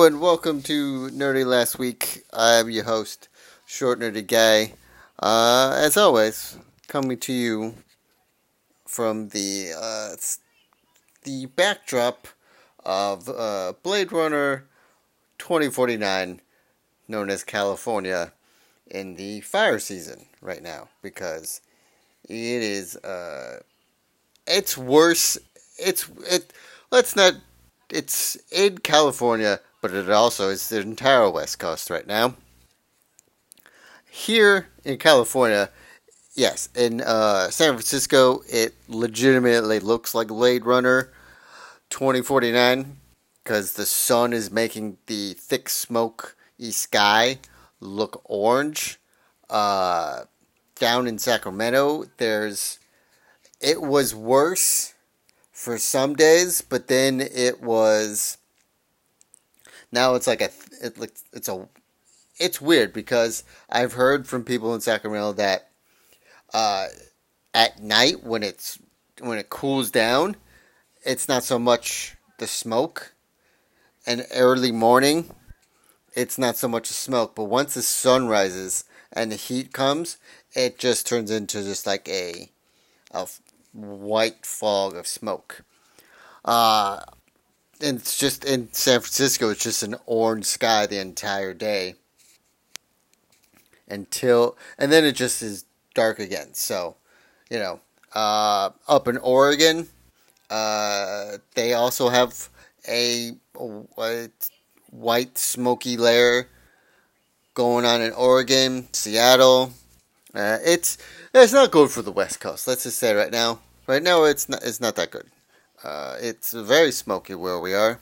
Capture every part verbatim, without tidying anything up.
Hello and welcome to Nerdy Last Week. I'm your host, Short Nerdy Guy. Uh, as always, coming to you from the uh, the backdrop of uh, Blade Runner twenty forty-nine, known as California, in the fire season right now, because it is uh, it's worse. It's it. Let's not. It's in California, but it also is the entire West Coast right now. Here in California, yes, in uh, San Francisco, it legitimately looks like Blade Runner twenty forty-nine because the sun is making the thick smoky sky look orange. Uh, down in Sacramento, there's it was worse for some days, but then it was now it's like a it, it's a it's weird because I've heard from people in Sacramento that uh, at night when it's when it cools down, it's not so much the smoke, and early morning, it's not so much the smoke. But once the sun rises and the heat comes, it just turns into just like a a white fog of smoke. Uh, and it's just in San Francisco, it's just an orange sky the entire day until, and then it just is dark again. So, you know, uh, up in Oregon, uh, they also have a, a white smoky layer going on in Oregon, Seattle. Uh, it's it's not good for the West Coast. Let's just say right now. Right now, it's not it's not that good. Uh, it's very smoky where we are.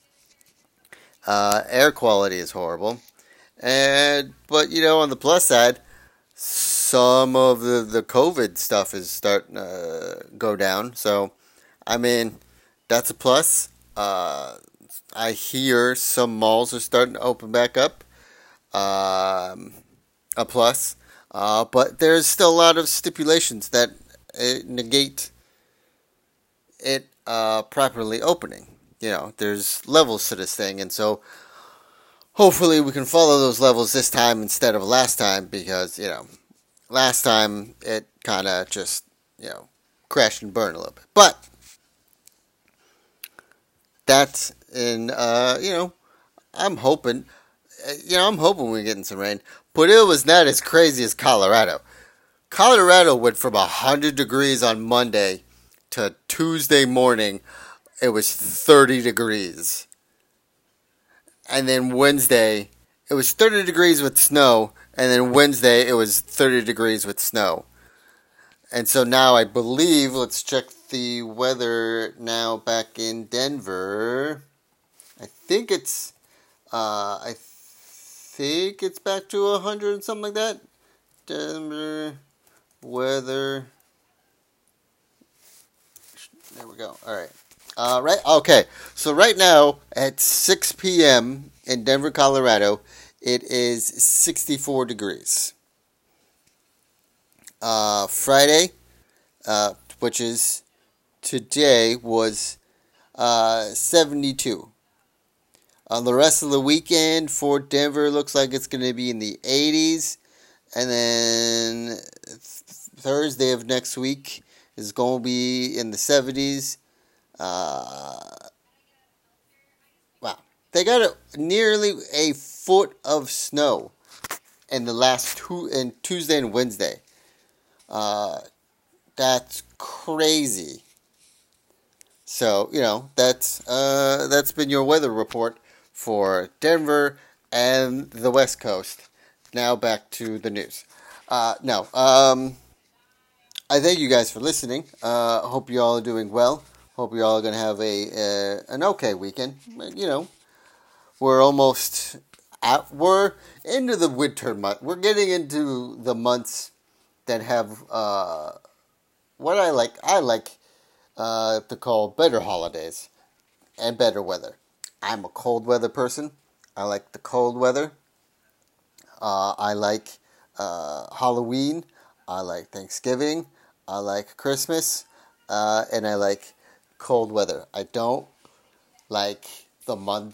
Uh, air quality is horrible. And but you know, on the plus side, some of the, the COVID stuff is starting to go down. So, I mean, that's a plus. Uh, I hear some malls are starting to open back up. Um, a plus. Uh, but there's still a lot of stipulations that uh, negate it uh, properly opening. You know, there's levels to this thing, and so hopefully we can follow those levels this time instead of last time, because, you know, last time it kind of just, you know, crashed and burned a little bit. But that's in, uh, you know, I'm hoping, you know, I'm hoping we're getting some rain, but it was not as crazy as Colorado. Colorado went from one hundred degrees on Monday to Tuesday morning, it was thirty degrees. And then Wednesday, it was thirty degrees with snow. And then Wednesday, it was thirty degrees with snow. And so now I believe, let's check the weather now back in Denver. I think it's, uh, I think it's back to one hundred and something like that. Denver weather. There we go. All right. Uh, right. Okay. So right now at six p.m. in Denver, Colorado, it is sixty-four degrees. Uh, Friday, uh, which is today, was uh, seventy-two. On the rest of the weekend for Denver, looks like it's going to be in the eighties. And then Thursday of next week is going to be in the seventies. Uh, wow. They got a, nearly a foot of snow in the last two, in Tuesday and Wednesday. Uh, that's crazy. So, you know, that's, uh, that's been your weather report for Denver and the West Coast. Now back to the news. Uh, no, um, I thank you guys for listening. Uh, hope you all are doing well. Hope you all are going to have a uh, an okay weekend. You know, we're almost at, we're into the winter month. We're getting into the months that have uh, what I like. I like uh, to call better holidays and better weather. I'm a cold weather person. I like the cold weather. Uh, I like uh, Halloween. I like Thanksgiving. I like Christmas. Uh, and I like cold weather. I don't like the months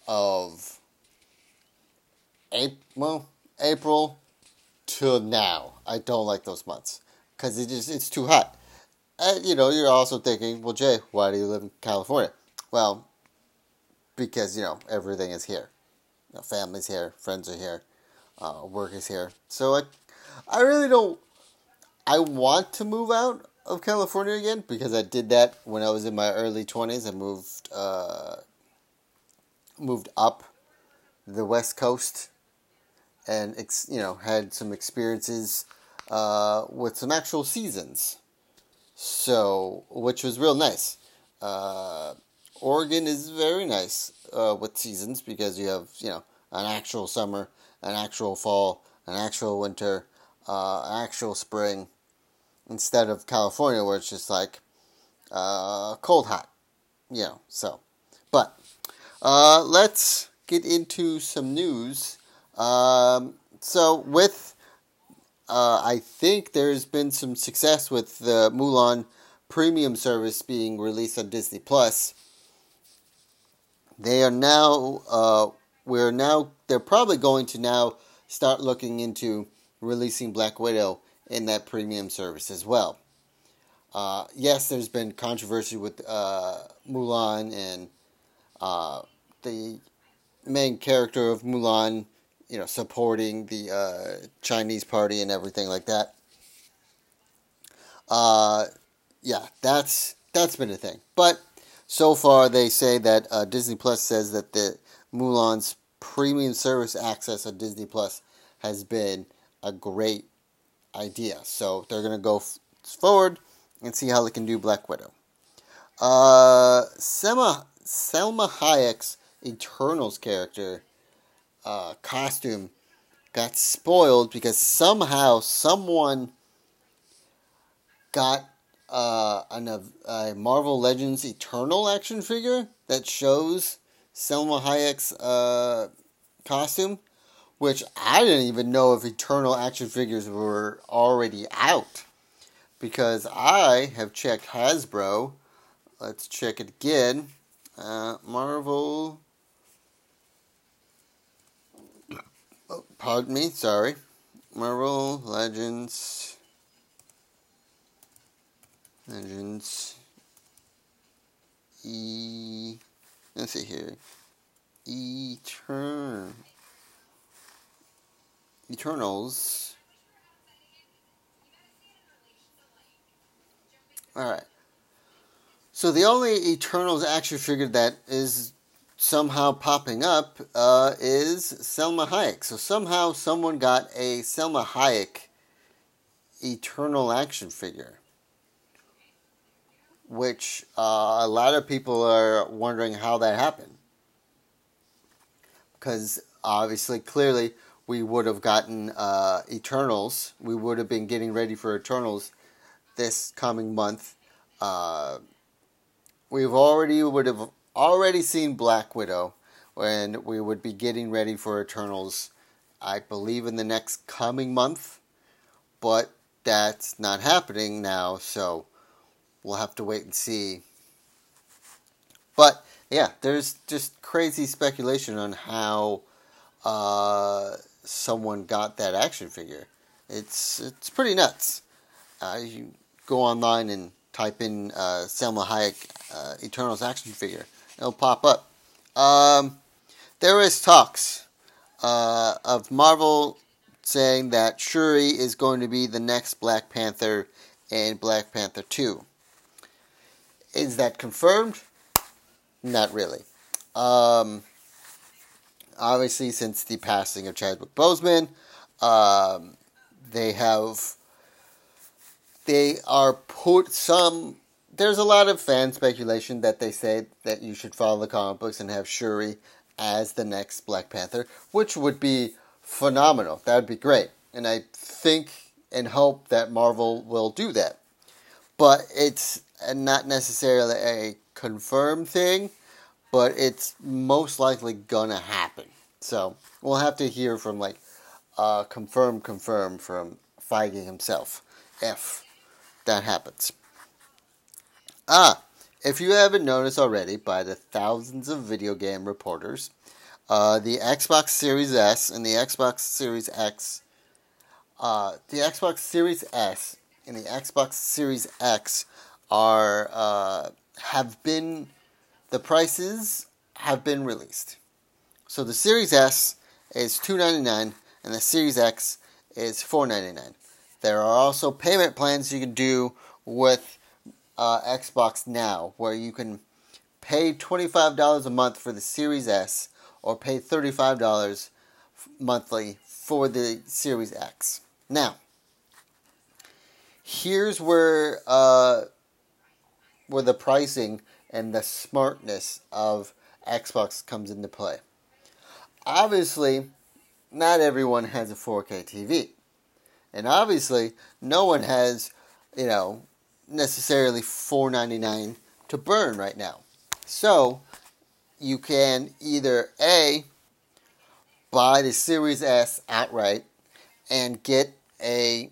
of April, well, April to now. I don't like those months because it just it's too hot. And, you know, you're also thinking, well, Jay, why do you live in California? Well, because, you know, everything is here. You know, family's here, friends are here, uh, work is here. So I, I really don't, I want to move out of California again because I did that when I was in my early twenties. I moved, uh, moved up the West Coast and, ex, you know, had some experiences uh, with some actual seasons. So, which was real nice. Uh, Oregon is very nice uh, with seasons because you have, you know, an actual summer, an actual fall, an actual winter, uh, an actual spring, instead of California where it's just like uh, cold, hot, you know. So, but uh, let's get into some news. Um, so, with Uh, I think there's been some success with the Mulan premium service being released on Disney Plus. They are now, uh, we're now, they're probably going to now start looking into releasing Black Widow in that premium service as well. Uh, yes, there's been controversy with uh, Mulan and uh, the main character of Mulan, you know, supporting the uh, Chinese party and everything like that. Uh, yeah, that's that's been a thing. But so far, they say that uh, Disney Plus says that the Mulan's premium service access on Disney Plus has been a great idea. So they're gonna go f- forward and see how they can do Black Widow. Uh, Selma Selma Hayek's Eternals character uh, costume got spoiled because somehow someone got uh, an, a Marvel Legends Eternal action figure that shows Selma Hayek's uh, costume, which I didn't even know if Eternal action figures were already out, because I have checked Hasbro. Let's check it again. Uh, Marvel. Oh, pardon me, sorry. Marvel Legends. Legends. E. Let's see here. Etern. Eternals. Alright. So the only Eternals action figure that is somehow popping up uh, is Selma Hayek. So somehow someone got a Selma Hayek Eternal action figure, which uh, a lot of people are wondering how that happened. Because obviously, clearly, we would have gotten uh, Eternals. We would have been getting ready for Eternals this coming month. Uh, we've already would have already seen Black Widow, when we would be getting ready for Eternals, I believe, in the next coming month. But that's not happening now, so we'll have to wait and see. But yeah, there's just crazy speculation on how uh, someone got that action figure. It's it's pretty nuts. Uh, you go online and type in uh, Selma Hayek uh, Eternals action figure. It'll pop up. Um, there is talks uh, of Marvel saying that Shuri is going to be the next Black Panther in Black Panther two. Is that confirmed? Not really. Um, obviously, since the passing of Chadwick Boseman, um, they have they are put some. There's a lot of fan speculation that they say that you should follow the comic books and have Shuri as the next Black Panther, which would be phenomenal. That would be great, and I think and hope that Marvel will do that. But it's not necessarily a confirmed thing, but it's most likely gonna happen. So we'll have to hear from like uh, confirm, confirm from Feige himself if that happens. Ah, if you haven't noticed already by the thousands of video game reporters, Uh, the Xbox Series S and the Xbox Series X, uh, the Xbox Series S and the Xbox Series X are uh, have been the prices have been released. So the Series S is two hundred ninety-nine dollars and the Series X is four hundred ninety-nine dollars. There are also payment plans you can do with uh, Xbox Now, where you can pay twenty-five dollars a month for the Series S or pay thirty-five dollars monthly for the Series X. Now, here's where uh, where the pricing and the smartness of Xbox comes into play. Obviously, not everyone has a four K T V. And obviously, no one has, you know, necessarily four dollars and ninety-nine cents to burn right now. So, you can either A, buy the Series S outright and get a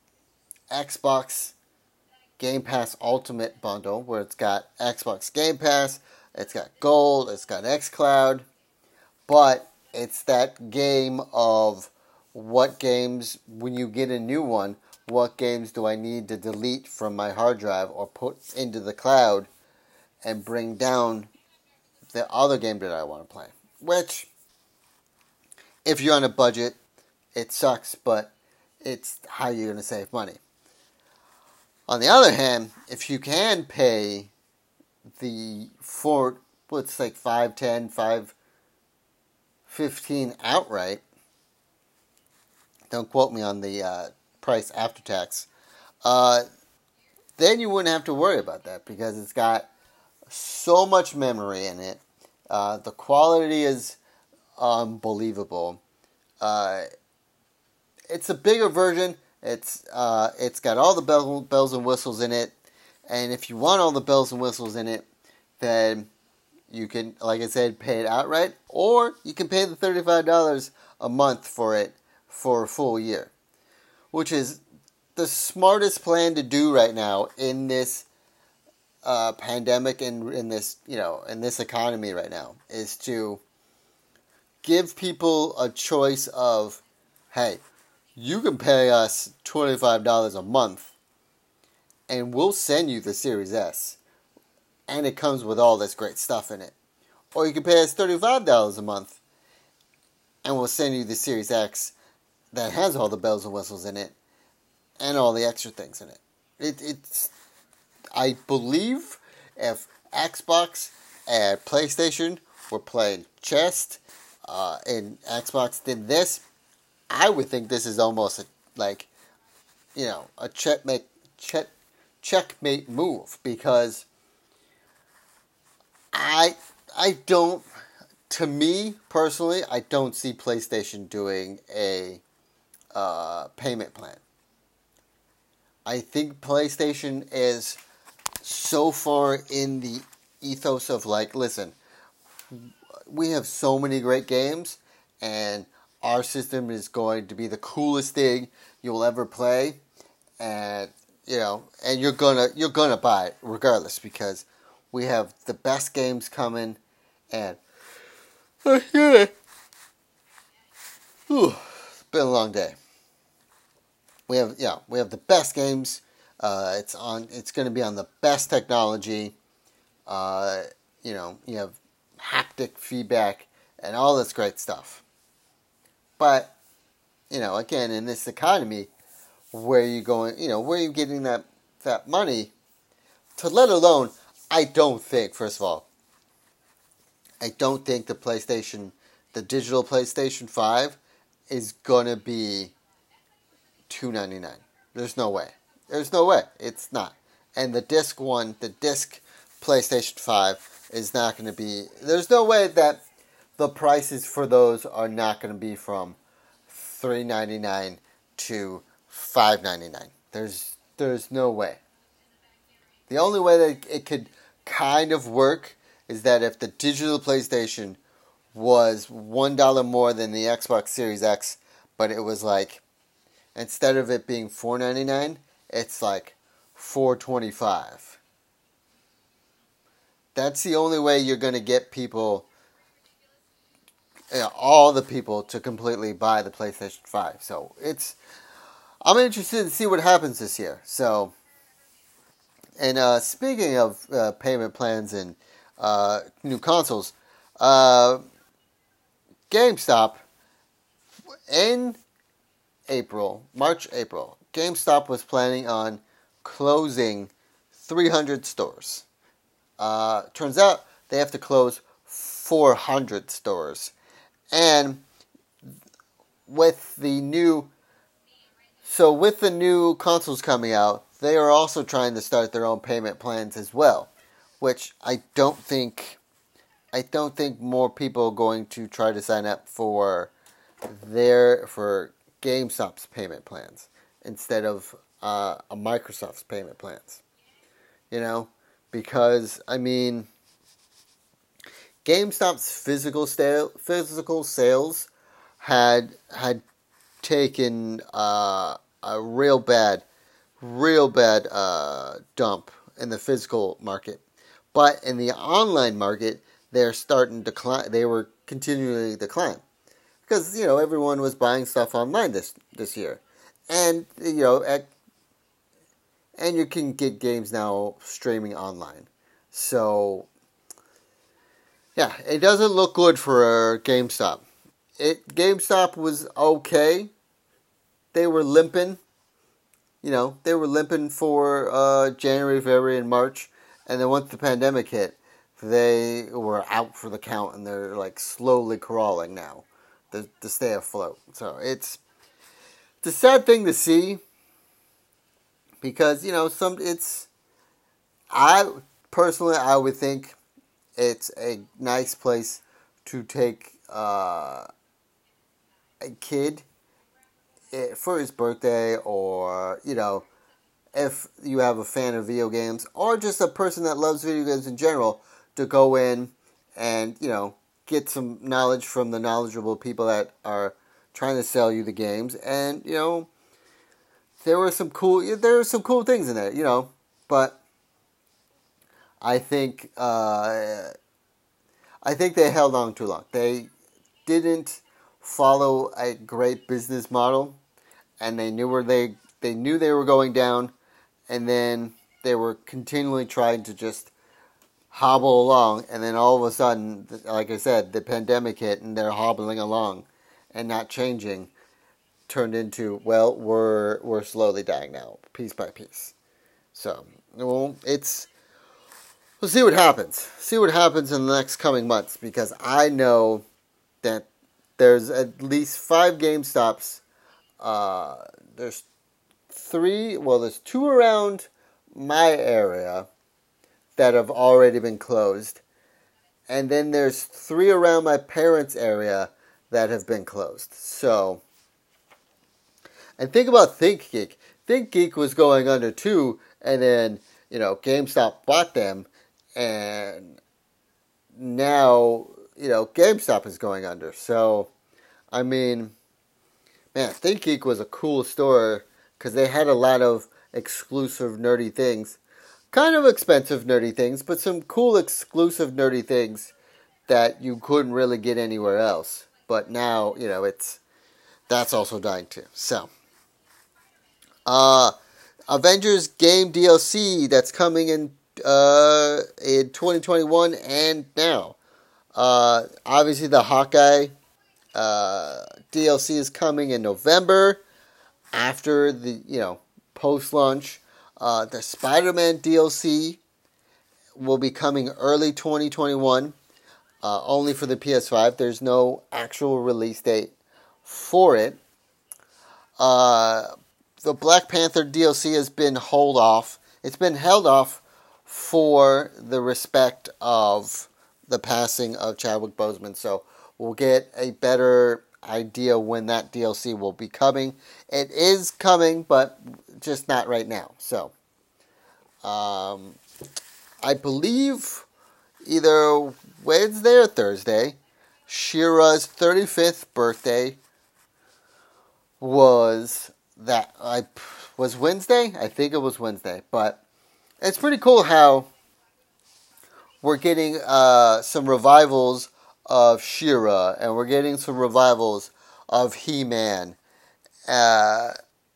Xbox Game Pass Ultimate bundle where it's got Xbox Game Pass, it's got Gold, it's got xCloud, but it's that game of what games, when you get a new one, what games do I need to delete from my hard drive or put into the cloud and bring down the other game that I want to play. Which, if you're on a budget, it sucks, but it's how you're going to save money. On the other hand, if you can pay the four, what's like five ten, five fifteen outright, don't quote me on the uh, price after tax, uh, then you wouldn't have to worry about that because it's got so much memory in it. Uh, the quality is unbelievable. Uh, it's a bigger version. It's uh, it's got all the bell, bells and whistles in it. And if you want all the bells and whistles in it, then you can, like I said, pay it outright. Or you can pay the thirty-five dollars a month for it for a full year, which is the smartest plan to do right now in this uh, pandemic and in this, you know, in this economy right now, is to give people a choice of, hey, you can pay us twenty-five dollars a month and we'll send you the Series S and it comes with all this great stuff in it. Or you can pay us thirty-five dollars a month and we'll send you the Series X that has all the bells and whistles in it and all the extra things in it. it it's, I believe if Xbox and PlayStation were playing chess uh, and Xbox did this, I would think this is almost a, like, you know, a checkmate, check, checkmate move because I I don't, to me personally, I don't see PlayStation doing a uh, payment plan. I think PlayStation is so far in the ethos of like, listen, we have so many great games and our system is going to be the coolest thing you'll ever play, and you know, and you're gonna you're gonna buy it regardless because we have the best games coming, and uh, yeah, whew, it's been a long day. We have yeah, we have the best games. Uh, it's on. It's going to be on the best technology. Uh, you know, you have haptic feedback and all this great stuff. But you know, again, in this economy, where you going? You know, where are you getting that that money? To let alone, I don't think. First of all, I don't think the PlayStation, the digital PlayStation five, is gonna be two ninety-nine. There's no way. There's no way. It's not. And the disc one, the disc PlayStation five is not going to be. There's no way that the prices for those are not going to be from three ninety-nine to five ninety-nine. There's there's no way. The only way that it could kind of work is that if the digital PlayStation was one dollar more than the Xbox Series X, but it was like, instead of it being four ninety-nine, it's like four twenty-five. That's the only way you're going to get people you know, all the people to completely buy the PlayStation five. So it's I'm interested to see what happens this year. So, and uh, speaking of uh, payment plans and uh, new consoles, uh, GameStop in April, March, April, GameStop was planning on closing three hundred stores. Uh, turns out they have to close four hundred stores. And with the new, so with the new consoles coming out, they are also trying to start their own payment plans as well, which I don't think, I don't think more people are going to try to sign up for their, for GameStop's payment plans instead of uh, a Microsoft's payment plans. You know, because I mean, GameStop's physical sale, physical sales had had taken uh, a real bad, real bad uh, dump in the physical market, but in the online market, they're starting to decline. They were continually decline because you know everyone was buying stuff online this this year, and you know at, and you can get games now streaming online, so. Yeah, it doesn't look good for GameStop. It GameStop was okay. They were limping. You know, they were limping for uh, January, February, and March. And then once the pandemic hit, they were out for the count, and they're like slowly crawling now to, to stay afloat. So it's, it's a sad thing to see because, you know, some it's, I personally, I would think it's a nice place to take uh, a kid for his birthday, or, you know, if you have a fan of video games, or just a person that loves video games in general, to go in and, you know, get some knowledge from the knowledgeable people that are trying to sell you the games. And, you know, there were some cool, there were some cool things in there, you know, but I think uh, I think they held on too long. They didn't follow a great business model, and they knew where they they knew they were going down, and then they were continually trying to just hobble along, and then all of a sudden, like I said, the pandemic hit, and they're hobbling along and not changing. Turned into, well, we're we're slowly dying now, piece by piece. So, well, it's. We'll see what happens. See what happens in the next coming months, because I know that there's at least five GameStops. Uh, there's three, well, there's two around my area that have already been closed. And then there's three around my parents' area that have been closed. So, and think about ThinkGeek. ThinkGeek was going under too, and then, you know, GameStop bought them. And now, you know, GameStop is going under. So, I mean, man, ThinkGeek was a cool store because they had a lot of exclusive nerdy things. Kind of expensive nerdy things, but some cool exclusive nerdy things that you couldn't really get anywhere else. But now, you know, it's that's also dying too. So, uh, Avengers game D L C that's coming in Uh, in twenty twenty-one and now. Uh, obviously, the Hawkeye uh, D L C is coming in November after the, you know, post-launch. Uh, the Spider-Man D L C will be coming early twenty twenty-one, uh, only for the P S five. There's no actual release date for it. Uh, the Black Panther D L C has been hold off. It's been held off for the respect of the passing of Chadwick Boseman. So we'll get a better idea when that D L C will be coming. It is coming, but just not right now. So um, I believe either Wednesday or Thursday, She-Ra's thirty-fifth birthday was that I was Wednesday. I think it was Wednesday, but it's pretty cool how we're getting uh, some revivals of She-Ra, and we're getting some revivals of He-Man. Uh,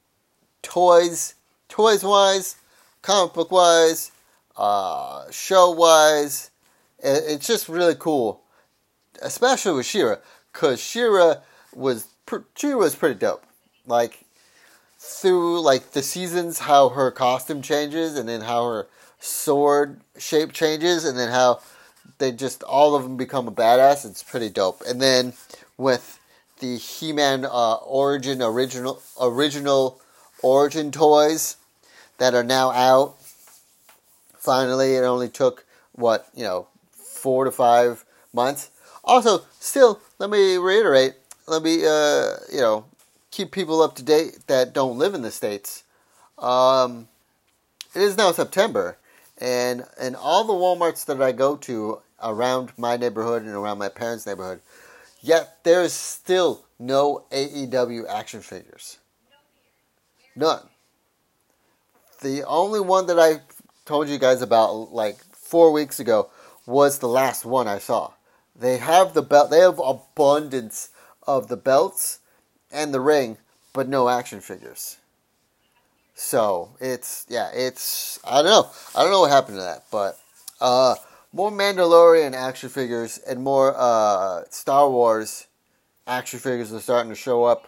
toys, toys wise, comic book wise, uh, show wise, it, it's just really cool, especially with She-Ra, because She-Ra was She-Ra was pretty dope. Like through like the seasons, how her costume changes, and then how her sword shape changes, and then how they just all of them become a badass. It's pretty dope. And then with the He-Man uh, origin original original origin toys that are now out. Finally, it only took what you know four to five months. Also, still, let me reiterate. Let me uh, you know keep people up to date that don't live in the States. Um, it is now September, and and all the Walmarts that I go to around my neighborhood and around my parents' neighborhood, yet there is still no A E W action figures. None. The only one that I told you guys about like four weeks ago was the last one I saw. They have the belt. They have abundance of the belts and the ring, but no action figures. So it's yeah, it's I don't know. I don't know what happened to that, but uh, more Mandalorian action figures and more uh, Star Wars action figures are starting to show up.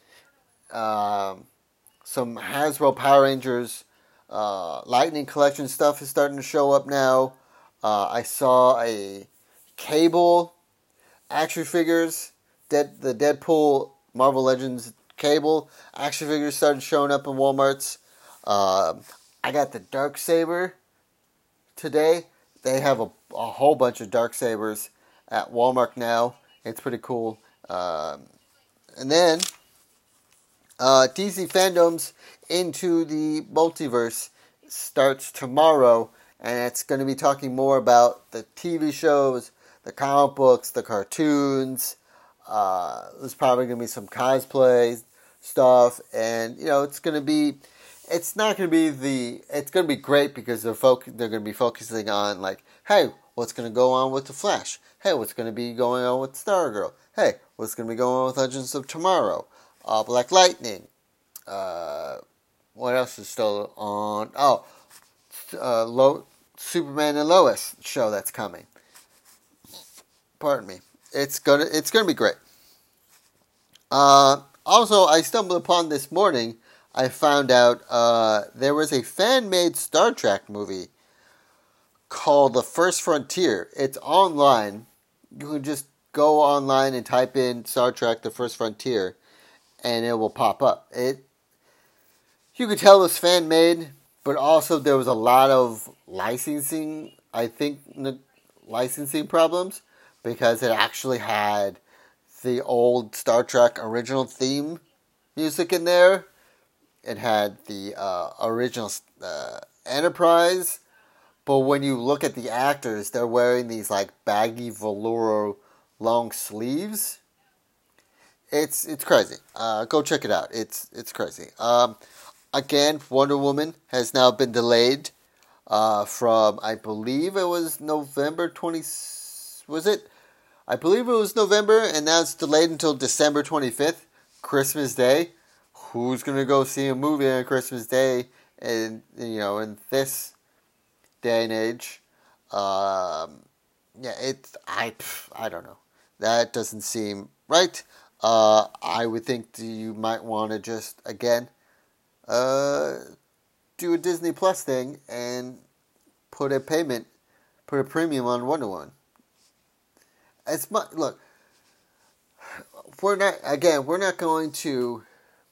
Um, some Hasbro Power Rangers uh, Lightning Collection stuff is starting to show up now. Uh, I saw a Cable action figures. Dead, the Deadpool Marvel Legends Cable action figures started showing up in Walmarts. Um, I got the Darksaber today. They have a, a whole bunch of Darksabers at Walmart now. It's pretty cool. Um, and then uh, D C Fandoms Into the Multiverse starts tomorrow, and it's going to be talking more about the T V shows, the comic books, the cartoons. Uh, there's probably going to be some cosplay stuff, and you know it's going to be. It's not going to be the. It's going to be great because they're foc- They're going to be focusing on like, hey, what's going to go on with the Flash? Hey, what's going to be going on with Stargirl? Hey, what's going to be going on with Legends of Tomorrow? Uh, Black Lightning. Uh, what else is still on? Oh, uh, Lo- Superman and Lois show that's coming. Pardon me. It's gonna. It's gonna be great. Uh, also, I stumbled upon this morning. I found out uh, there was a fan-made Star Trek movie called The First Frontier. It's online. You can just go online and type in Star Trek The First Frontier, and it will pop up. It You could tell it was fan-made, but also there was a lot of licensing, I think, licensing problems, because it actually had the old Star Trek original theme music in there. It had the uh, original uh, Enterprise, but when you look at the actors, they're wearing these like baggy velour long sleeves. It's it's crazy. Uh, go check it out. It's it's crazy. Um, again, Wonder Woman has now been delayed uh, from I believe it was November twentieth. Was it? I believe it was November, and now it's delayed until December twenty-fifth, Christmas Day. Who's gonna go see a movie on Christmas Day? And you know, in this day and age, um, yeah, it's I I don't know. That doesn't seem right. Uh, I would think you might want to just again uh, do a Disney Plus thing and put a payment, put a premium on Wonder Woman. It's much, look, we're not again. We're not going to.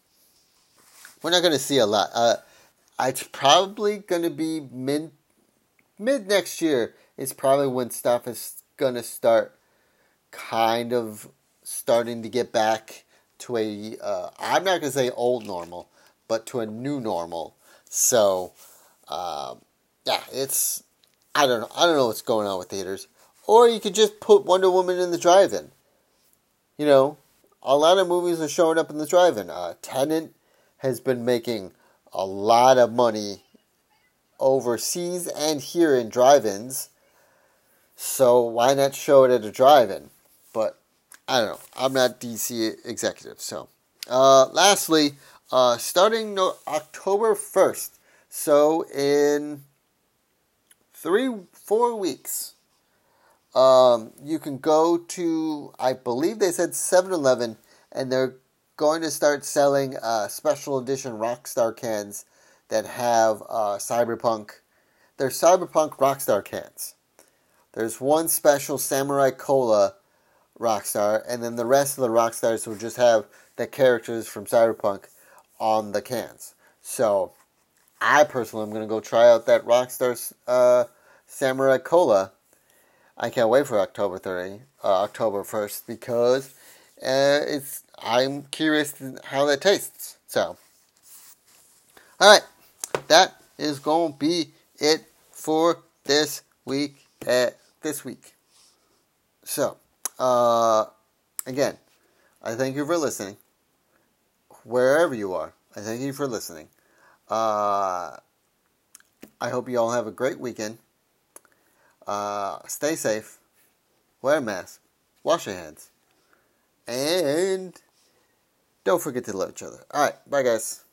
We're not going to see a lot. Uh, it's probably going to be mid mid next year. Is probably when stuff is going to start, kind of starting to get back to a. Uh, I'm not going to say old normal, but to a new normal. So, um, yeah, it's. I don't know. I don't know what's going on with theaters. Or you could just put Wonder Woman in the drive-in. You know, a lot of movies are showing up in the drive-in. Uh, Tenet has been making a lot of money overseas and here in drive-ins. So why not show it at a drive-in? but I don't know. I'm not D C executive. So, uh, lastly, uh, starting no- October first, so in three, four weeks, um, you can go to, I believe they said seven eleven, and they're going to start selling uh, special edition Rockstar cans that have uh, Cyberpunk. They're Cyberpunk Rockstar cans. There's one special Samurai Cola Rockstar, and then the rest of the Rockstars will just have the characters from Cyberpunk on the cans. So, I personally am going to go try out that Rockstar uh, Samurai Cola. I can't wait for October thirtieth, uh, October first, because uh, it's. I'm curious how that tastes. So, all right, that is going to be it for this week. At this week. So, uh, again, I thank you for listening. Wherever you are, I thank you for listening. Uh, I hope you all have a great weekend. Uh, stay safe. Wear a mask. Wash your hands. And don't forget to love each other. Alright, bye guys.